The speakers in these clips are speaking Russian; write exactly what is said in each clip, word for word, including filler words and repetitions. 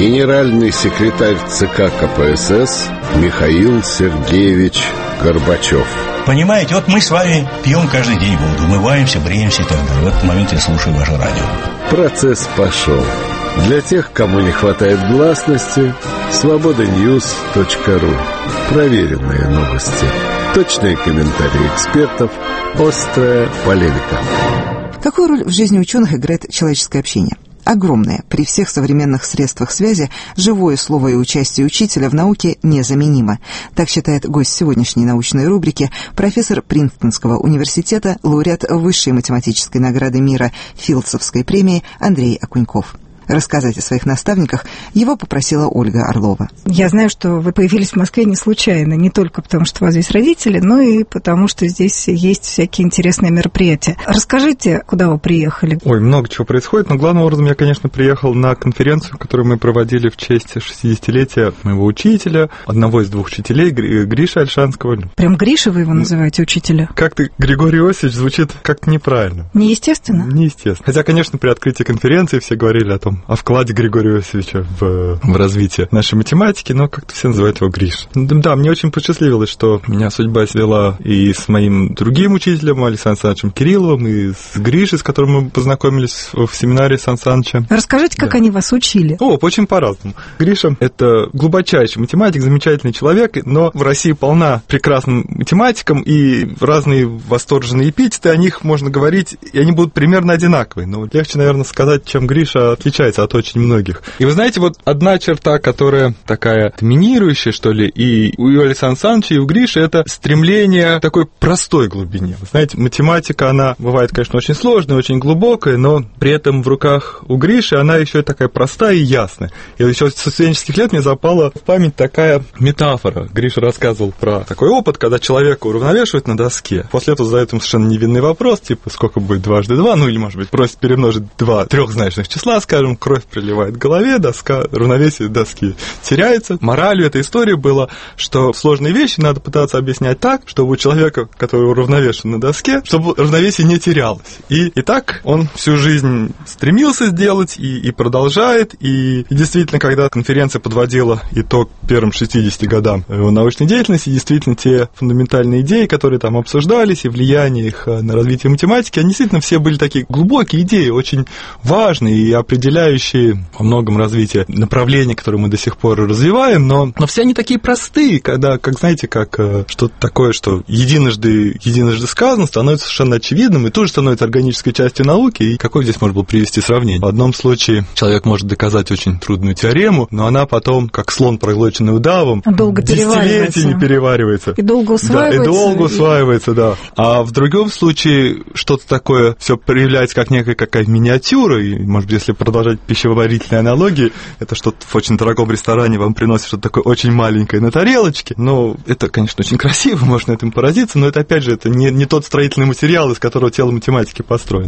генеральный секретарь ЦК КПСС Михаил Сергеевич Горбачев. Понимаете, вот мы с вами пьем каждый день воду, умываемся, бреемся и так далее. В этот момент я слушаю ваше радио. Процесс пошел. Для тех, кому не хватает гласности, свобода ньюс точка ру. Проверенные новости. Точные комментарии экспертов. Острая полемика. Какую роль в жизни ученых играет человеческое общение? Огромное. При всех современных средствах связи живое слово и участие учителя в науке незаменимо. Так считает гость сегодняшней научной рубрики, профессор Принстонского университета, лауреат высшей математической награды мира Филдсовской премии Андрей Окуньков. Рассказать о своих наставниках его попросила Ольга Орлова. Я знаю, что вы появились в Москве не случайно, не только потому, что у вас здесь родители, но и потому, что здесь есть всякие интересные мероприятия. Расскажите, куда вы приехали? Ой, много чего происходит, но главным образом я, конечно, приехал на конференцию, которую мы проводили в честь шестидесятилетия моего учителя, одного из двух учителей, Гриши Ольшанского. Прям Гриша вы его называете, учителя? Как-то Григорий Иосифович звучит как-то неправильно. Неестественно? Неестественно. Хотя, конечно, при открытии конференции все говорили о том, о вкладе Григория Иосифовича в, в развитие нашей математики, но как-то все называют его Гриш. Да, мне очень посчастливилось, что меня судьба свела и с моим другим учителем, Александром Александровичем Кирилловым, и с Гришей, с которым мы познакомились в семинаре Сан Саныча. Расскажите, как да. они вас учили? О, очень по-разному. Гриша – это глубочайший математик, замечательный человек, но в России полна прекрасным математиком, и разные восторженные эпитеты, о них можно говорить, и они будут примерно одинаковые. Но легче, наверное, сказать, чем Гриша отличается от очень многих. И вы знаете, вот одна черта, которая такая доминирующая, что ли, и у Александра Александровича, и у Гриши, это стремление к такой простой глубине. Вы знаете, математика, она бывает, конечно, очень сложная, очень глубокая, но при этом в руках у Гриши она еще и такая простая и ясная. И еще со студенческих лет мне запала в память такая метафора. Гриша рассказывал про такой опыт, когда человека уравновешивают на доске. После этого задают ему совершенно невинный вопрос, типа, сколько будет дважды два, ну или, может быть, просит перемножить два трехзначных числа, скажем, кровь приливает к голове, доска, равновесие доски теряется. Моралью этой истории было, что сложные вещи надо пытаться объяснять так, чтобы у человека, который уравновешен на доске, чтобы равновесие не терялось. И, и так он всю жизнь стремился сделать и, и продолжает. И, и действительно, когда конференция подводила итог первым шестидесяти годам его научной деятельности, действительно, те фундаментальные идеи, которые там обсуждались, и влияние их на развитие математики, они действительно все были такие глубокие идеи, очень важные и определяющие во многом развитие направления, которые мы до сих пор развиваем, но, но все они такие простые, когда, как знаете, как э, что-то такое, что единожды, единожды сказано, становится совершенно очевидным и тоже становится органической частью науки. И какое здесь можно было привести сравнение? В одном случае человек может доказать очень трудную теорему, но она потом, как слон, проглоченный удавом, долго десятилетиями не переваривается. И долго усваивается. Да, и долго усваивается, и... да. А в другом случае что-то такое все проявляется как некая какая миниатюра, и, может быть, если продолжать пищеварительные аналогии, это что-то в очень дорогом ресторане вам приносит что-то такое очень маленькое на тарелочке. Ну, это, конечно, очень красиво, можно этим поразиться, но это, опять же, это не, не тот строительный материал, из которого тело математики построено.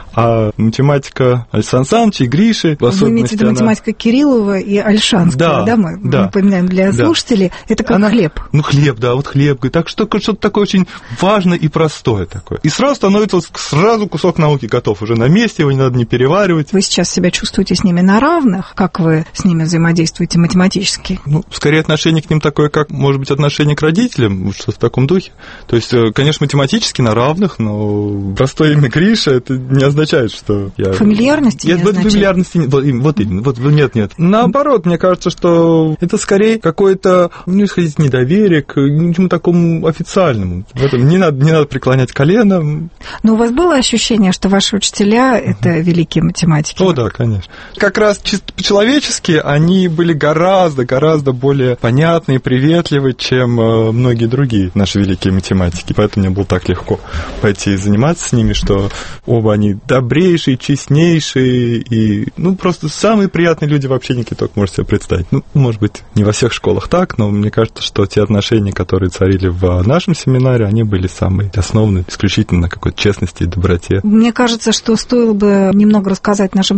А математика Александра Александровича и Гриши, в особенности, вы имеете в виду она... математика Кириллова и Ольшанского, да, да, мы да, напоминаем для да. слушателей, это как она... хлеб. Ну, хлеб, да, вот хлеб. Так что что-то такое очень важное и простое такое. И сразу становится сразу кусок науки готов, уже на месте, его не надо не переваривать. Вы сейчас себя чувствуете с ними на равных? Как вы с ними взаимодействуете математически? Ну, скорее отношение к ним такое, как, может быть, отношение к родителям, что-то в таком духе. То есть, конечно, математически на равных, но простое имя Гриша, это не означает, что я... Фамильярности не означает? Фамильярности нет, вот именно, вот, нет, нет. Наоборот, мне кажется, что это скорее какое-то, ну, исходить недоверие к ничему такому официальному. В этом не надо, не надо преклонять колено. Но у вас было ощущение, что ваши учителя – это великие математики? О, да, конечно. Как раз чисто по-человечески они были гораздо, гораздо более понятны и приветливы, чем многие другие наши великие математики. Поэтому мне было так легко пойти и заниматься с ними, что оба они добрейшие, честнейшие и, ну, просто самые приятные люди в общении, только можете себе представить. Ну, может быть, не во всех школах так, но мне кажется, что те отношения, которые царили в нашем семинаре, они были самые основные, исключительно на какой-то честности и доброте. Мне кажется, что стоило бы немного рассказать нашим слушателям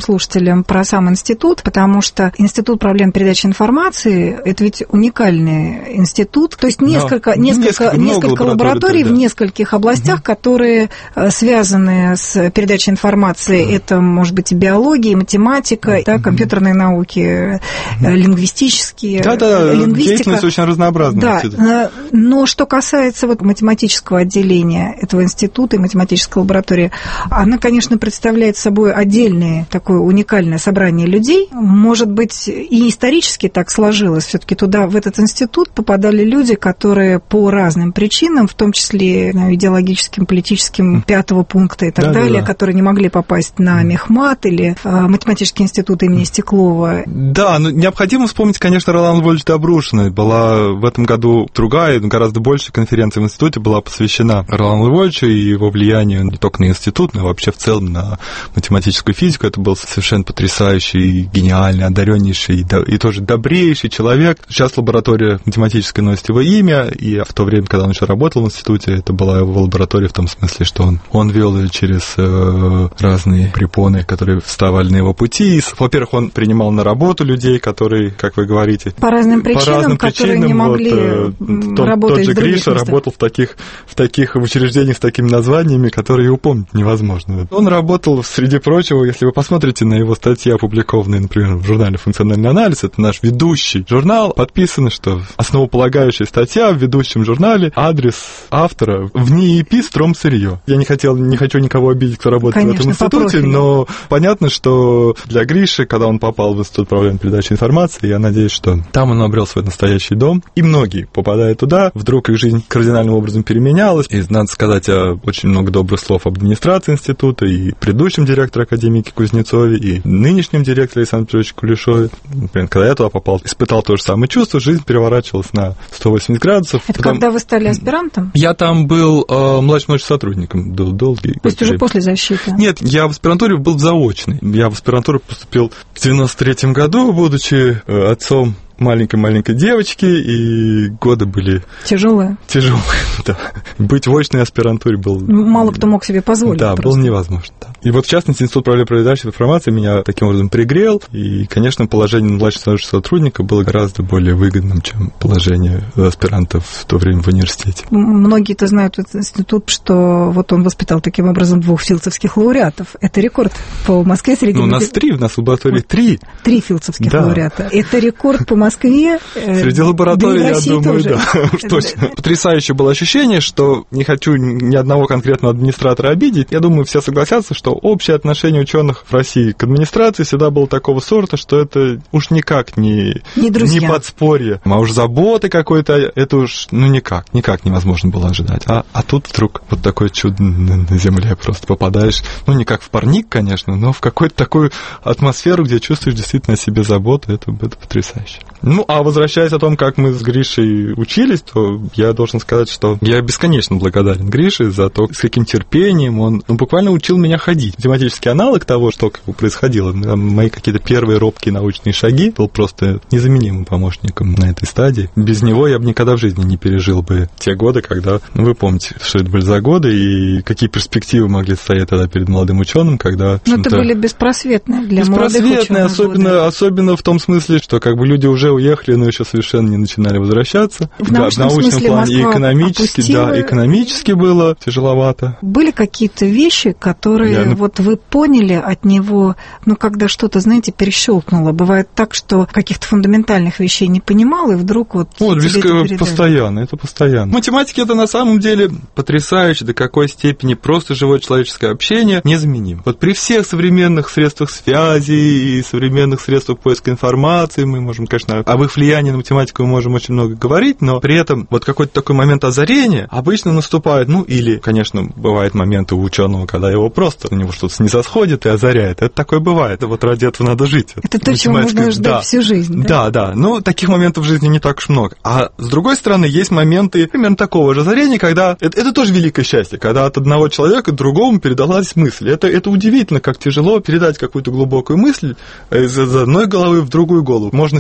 слушателям про сам институт, потому что Институт проблем передачи информации – это ведь уникальный институт, то есть несколько, несколько, несколько, несколько лабораторий да. в нескольких областях, угу. которые связаны с передачей информации. Да. Это, может быть, и биология, и математика, да, компьютерные науки, угу. лингвистические, да, да, лингвистика. Деятельность очень разнообразная. Да, но что касается вот математического отделения этого института и математической лаборатории, она, конечно, представляет собой отдельное такое уникальное собрание людей. Может быть, и исторически так сложилось. Все-таки туда, в этот институт, попадали люди, которые по разным причинам, в том числе идеологическим, политическим, пятого пункта и так да, далее, да, да. которые не могли попасть на мехмат или математический институт имени Стеклова. Да, но необходимо вспомнить, конечно, Роланда Львовича Добрушина. Была в этом году другая, гораздо больше конференция в институте была посвящена Роланду Львовичу и его влиянию не только на институт, но и вообще в целом на математическую физику. Это был совершенно потрясающий, гениальный, одареннейший и тоже добрейший человек. Сейчас лаборатория математическая носит его имя, и в то время, когда он еще работал в институте, это была его лаборатория в том смысле, что он, он вел ее через э, разные препоны, которые вставали на его пути. И, во-первых, он принимал на работу людей, которые, как вы говорите, по разным причинам, по разным которые причинам, не могли вот, тот, работать тот же в других Гриша местах. Работал в таких, в таких учреждениях с такими названиями, которые упомнить невозможно. Он работал, среди прочего, если вы посмотрите на его статьи, опубликованные, например, в журнале «Функциональный анализ», это наш ведущий журнал, подписано, что основополагающая статья в ведущем журнале, адрес автора в НИИПИ «Стромсырье». Я не хотел, не хочу никого обидеть, кто работает Конечно, в этом институте, но понятно, что для Гриши, когда он попал в Институт проблем передачи информации, я надеюсь, что там он обрел свой настоящий дом, и многие, попадая туда, вдруг их жизнь кардинальным образом переменялась, и надо сказать очень много добрых слов об администрации института, и предыдущем директоре академике Кузнецове, и нынешнем директоре Александре Петровиче Кулешове. Например, когда я туда попал, испытал то же самое чувство, жизнь переворачивалась на сто восемьдесят градусов. Это потом... когда вы стали аспирантом? Я там был э, младшим научным сотрудником, был долгий. То есть уже после защиты? Нет, я в аспирантуре был заочный. Я в аспирантуру поступил в девяносто третьем году, будучи э, отцом маленькой-маленькой девочки, и годы были... Тяжелые. Тяжелые, да. Быть в очной аспирантуре был... Мало кто мог себе позволить. Да, просто. Было невозможно, да. И вот, в частности, Институт проблем передачи информации меня таким образом пригрел, и, конечно, положение младшего научного сотрудника было гораздо более выгодным, чем положение аспирантов в то время в университете. Многие-то знают этот институт, что вот он воспитал таким образом двух филдсовских лауреатов. Это рекорд по Москве среди... Ну, у нас три, у нас в лаборатории вот, три. Три филдсовских да. лауреата. Это рекорд по Москве. Среди лабораторий, да я думаю, тоже. Да, уж точно. Потрясающее было ощущение, что не хочу ни одного конкретного администратора обидеть. Я думаю, все согласятся, что общее отношение ученых в России к администрации всегда было такого сорта, что это уж никак не, не, не подспорье. А уж заботы какой-то, это уж ну никак, никак невозможно было ожидать. А, а тут вдруг вот такое чудо на земле просто попадаешь, ну не как в парник, конечно, но в какую-то такую атмосферу, где чувствуешь действительно о себе заботу, это, это потрясающе. Ну, а возвращаясь о том, как мы с Гришей учились, то я должен сказать, что я бесконечно благодарен Грише за то, с каким терпением он ну, буквально учил меня ходить. Математический аналог того, что как бы происходило, мои какие-то первые робкие научные шаги, был просто незаменимым помощником на этой стадии. Без него я бы никогда в жизни не пережил бы те годы, когда, ну, вы помните, что это были за годы и какие перспективы могли стоять тогда перед молодым ученым, когда... Ну, это были беспросветные для молодых ученых. Беспросветные, особенно, особенно в том смысле, что как бы люди уже уехали, но еще совершенно не начинали возвращаться. В да, научном, в научном смысле плане и экономически, опустила... да, экономически было тяжеловато. Были какие-то вещи, которые Я... вот вы поняли от него, ну, когда что-то, знаете, перещелкнуло. Бывает так, что каких-то фундаментальных вещей не понимал, и вдруг вот... Вот, это постоянно, это постоянно. Математики это на самом деле потрясающе, до какой степени просто живое человеческое общение незаменимо. Вот при всех современных средствах связи и современных средствах поиска информации мы можем, конечно, об их влиянии на математику мы можем очень много говорить, но при этом вот какой-то такой момент озарения обычно наступает, ну, или, конечно, бывают моменты у ученого, когда его просто, у него что-то снизосходит и озаряет. Это такое бывает. Вот ради этого надо жить. Это то, чего можно ждать да. всю жизнь. Да, да, да. Но таких моментов в жизни не так уж много. А с другой стороны, есть моменты примерно такого же озарения, когда... Это, это тоже великое счастье, когда от одного человека к другому передалась мысль. Это, это удивительно, как тяжело передать какую-то глубокую мысль из одной головы в другую голову. Можно снять видео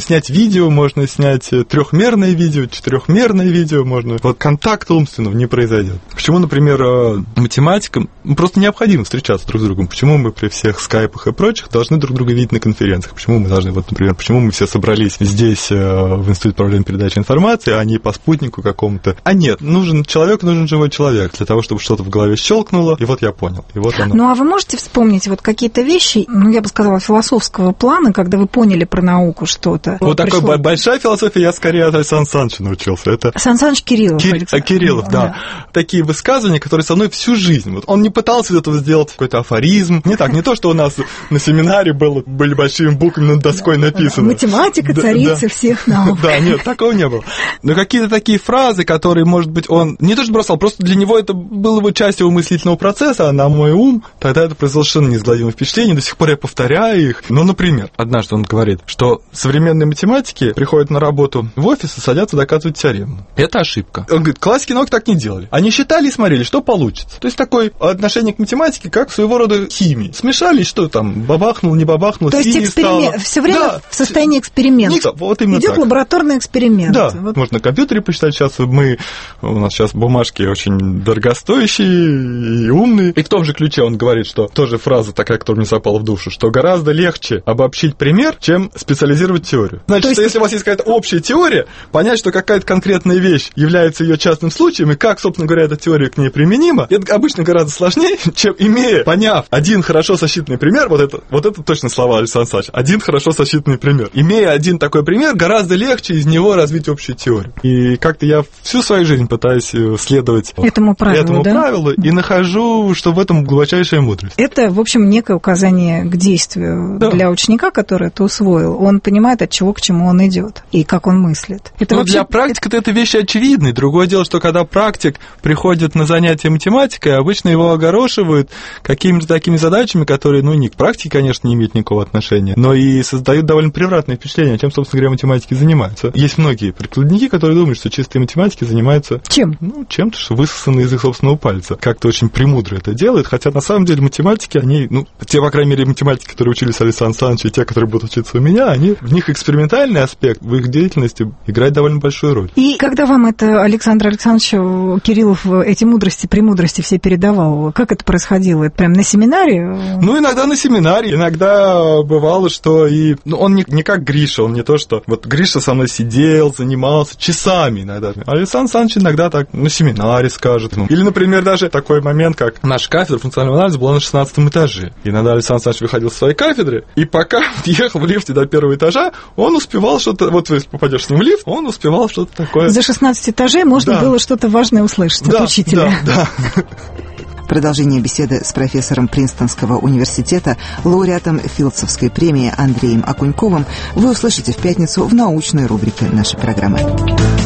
видео, можно снять трехмерное видео, четырехмерное видео, можно. Вот контакта умственного не произойдет. Почему, например, математикам просто необходимо встречаться друг с другом? Почему мы при всех скайпах и прочих должны друг друга видеть на конференциях? Почему мы должны, вот, например, почему мы все собрались здесь, в Институте управления передачи информации, а не по спутнику какому-то? А нет, нужен человек, нужен живой человек для того, чтобы что-то в голове щелкнуло, и вот я понял, и вот оно. Ну, а вы можете вспомнить вот какие-то вещи, ну, я бы сказала, философского плана, когда вы поняли про науку что-то? Вот пришло... такой большая философия, я скорее от Александра Александровича научился. Это... Сан Саныч Кириллов. Кир... Кириллов, да. да. Такие высказывания, которые со мной всю жизнь. Вот он не пытался из этого сделать какой-то афоризм. Не так, не то, что у нас на семинаре было, были большими буквами над доской написано. Математика, царица всех наук. Да, нет, такого не было. Но какие-то такие фразы, которые, может быть, он не то что бросал, просто для него это было бы часть его мыслительного процесса, а на мой ум тогда это произвело совершенно неизгладимое впечатление. До сих пор я повторяю их. Ну, например, однажды он говорит, что современные математики приходят на работу в офис и садятся доказывать теорему. Это ошибка. Он говорит, классики науки так не делали. Они считали и смотрели, что получится. То есть такое отношение к математике, как своего рода химии. Смешали, что там, бабахнул, не бабахнул, то есть эксперимент, все время да. в состоянии эксперимента. Вот именно идет так. лабораторный эксперимент. Да, вот. можно на компьютере посчитать. Сейчас мы, у нас сейчас бумажки очень дорогостоящие и умные. И в том же ключе он говорит, что тоже фраза такая, которая мне запала в душу, что гораздо легче обобщить пример, чем специализировать теорию. Значит, есть... что если у вас есть какая-то общая теория, понять, что какая-то конкретная вещь является ее частным случаем, и как, собственно говоря, эта теория к ней применима, это обычно гораздо сложнее, чем имея, поняв один хорошо сосчитанный пример, вот это, вот это точно слова Александра Александровича, один хорошо сосчитанный пример. Имея один такой пример, гораздо легче из него развить общую теорию. И как-то я всю свою жизнь пытаюсь следовать этому правилу, этому да? правилу и нахожу, что в этом глубочайшая мудрость. Это, в общем, некое указание к действию да. для ученика, который это усвоил. Он понимает, от чего к чему он идет и как он мыслит. Это Но вообще... для практика это вещи очевидные. Другое дело, что когда практик приходит на занятия математикой, обычно его огорошивают какими-то такими задачами, которые, ну, не к практике, конечно, не имеют никакого отношения, но и создают довольно превратное впечатление, чем, собственно говоря, математики занимаются. Есть многие прикладники, которые думают, что чистые математики занимаются... Чем? Ну, чем-то, что высосано из их собственного пальца. Как-то очень премудро это делают, хотя на самом деле математики, они, ну, те, по крайней мере, математики, которые учились Александр Александрович, и те, которые будут учиться у меня, они, в них экспериментальный аспект в их деятельности играет довольно большую роль. И когда вам это Александр Александрович Кириллов эти мудрости, премудрости все передавал, как это происходило? Это прям на семинаре? Ну, иногда на семинаре, иногда бывало, что и... Ну, он не, не как Гриша, он не то, что... Вот Гриша со мной сидел, занимался часами иногда. А Александр Александрович иногда так на семинаре скажет. Ну. Или, например, даже такой момент, как наша кафедра функционального анализа была на шестнадцатом этаже. И иногда Александр Александрович выходил с своей кафедры, и пока ехал в лифте до первого этажа, он успевал что-то... Вот если попадешь с ним в лифт, он успевал что-то такое... За шестнадцать этажей можно да. было что-то важное услышать да, от учителя. Да, да. Продолжение беседы с профессором Принстонского университета, лауреатом Филдсовской премии Андреем Окуньковым вы услышите в пятницу в научной рубрике нашей программы.